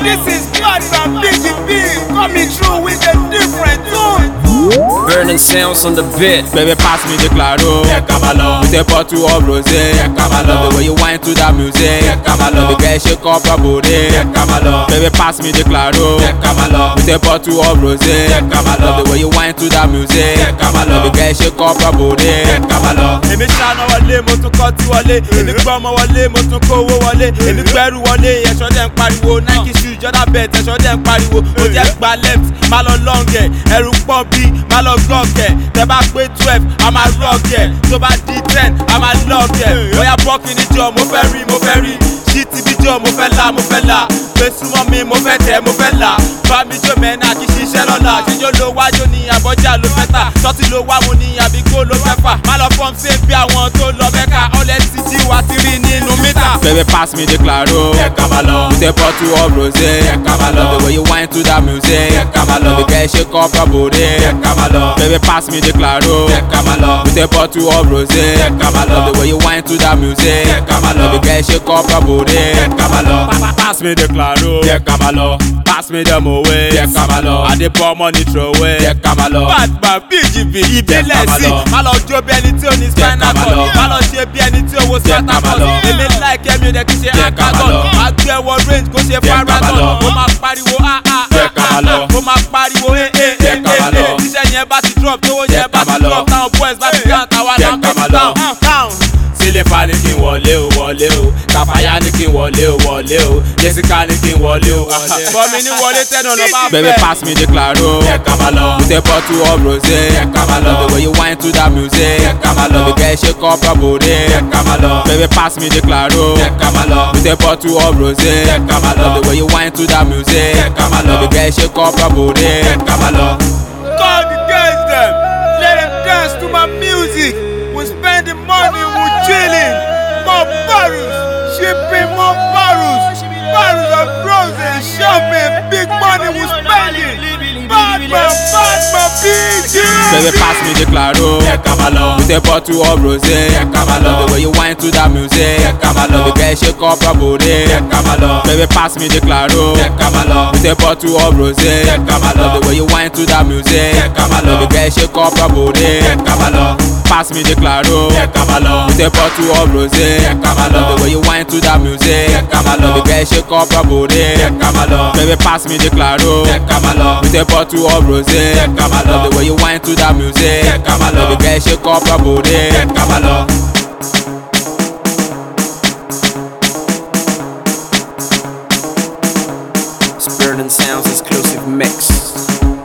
This is Batman BGB coming through with a different tune. Burning sounds on the beat. Baby, pass me the claro. Yeah, come along. With a bottle of rosé. Yeah, come along. The way you whine to that music. Yeah, come along. The girl shake up her body. Yeah, come along. Baby, pass me the claro. Yeah, come along. With a bottle of rosé. Yeah, come along. The way you whine to that music. Yeah, come along. The girl shake up her body. Yeah, come along. Èmi ṣáná wọlé, mo tún kọ́ tí wọlé. Èmi gbọ́ ọmọ wọlé, mo tún kó owó wọlé. Èmi gbẹ́rù wọlé, ẹ̀ṣọ́ dẹ̀ ń pariwo. Nike shoe, Jordan belt, ẹ̀ṣọ́ dẹ̀ ń pariwo. Ó jẹ́ gba left, má lọ long ẹ̀. Ẹ̀rù pọ̀ bí, má lọ gọ́ọ̀k ẹ̀. Tẹ bá pé 12, a máa rock ẹ̀. Tó bá di 10, a máa lock ẹ̀. Bóyá bọ́ọ̀kì ní jọ, mo fẹ́ rí, mo fẹ́ rí. Ṣí ti bí jọ, mo fẹ́ là, mo fẹ́ là. Gbé súnmọ́ mi, mo fẹ́ tẹ̀, mo fẹ́ là. Bá mi jó mẹ́ná, kì í ṣiṣẹ́ lọ́la. Ṣíjó ló wájú ní àbọ̀jà ló fẹ́ tà. Sọ́tì ló wá mu ní àbíkó ló fẹ́ fà. Má lọ fọ́n ṣe bí àwọn tó lọ mẹ́ka. Ọlẹ́ ti jí wa ti rí nínú mítà. Baby, pass me the claro. Yeah, come along. With a bottle of rosé. Yeah, come along. The way you whine to that music. Yeah, come along. The girl shake up her body. Yeah, come along. Baby, pass me the claro. Yeah, come along. With a bottle of rosé. Yeah, come along. The way you whine to that music. Yeah, come along. The girl shake up her body. Yeah, come along. Pass me the claro. Yeah, come along. Pass me the moe. Yeah, come along. I dey pour money throw away. Yeah, come along. Batman BGB ìbílẹ̀ Yeah, come sí. along. Má lọ jó bí ẹni tí ò ní spinal come cord. along. Má lọ ṣe bí ẹni tí ò wo Yeah, spinal come cord. along. Èmi láìkẹ́ mi ò dẹ̀ kí ṣe Yeah, come akagon. along. Má gbé wọ range kó ṣe Yeah, come faragon. along. Mo máa pariwo Yeah, come along. Mo máa pariwo Yeah, come along. Tíṣẹ́ yẹn bá ti drop, tówó Yeah, yẹn bá come ti drop. along. Táwọn boys bá ti count, àwa Yeah, náà come pèsè along. down. Sílé fa ni kí n wọlé o wọlé o. Kàfáyà ni kí n wọlé o wọlé o. Jessica ni kí n wọlé o. Bọ́mi ní wọlé tẹ́nà lọ bá Baby, fẹ́. pass me the claro. Yeah, come along. With a bottle of rosé. Yeah, come along. The way you whine to that music. Yeah, come along. The girl shake up her body. Yeah, come along. Baby, pass me the claro. Yeah, come along. With a bottle of rosé. Yeah, come along. The way you whine to that music. Yeah, come along. The girl shake up her body. Yeah, come along. Call the girls them. Let them dance to my music. We spend the money, we chilling. More barrels, shipping more barrels. Barrels of roses, shopping, big money we spending. Batman BG. Baby, pass me the claro. Yeah, come along. With a bottle of rosé. Yeah, come along. The way you whine to that music. Yeah, come along. The girl shake up her body. Yeah, come along. Baby, pass me the claro. Yeah, come along. With a bottle of rosé. Yeah, come along. The way you whine to that music. Yeah, come along. The girl shake up her body. Yeah, come along. Pass me the claro. Yeah, come along. With a bottle of rosé. Yeah, come along. The way you whine to that music. Yeah, come along. The girl shake up her body. Yeah, come along. Baby, pass me the claro. Yeah, come along. With a bottle of rosé. Yeah, come along. The way you whine to that music. Yeah, come along. The girl shake up her body. Yeah, come along. Burning Sounds exclusive mix.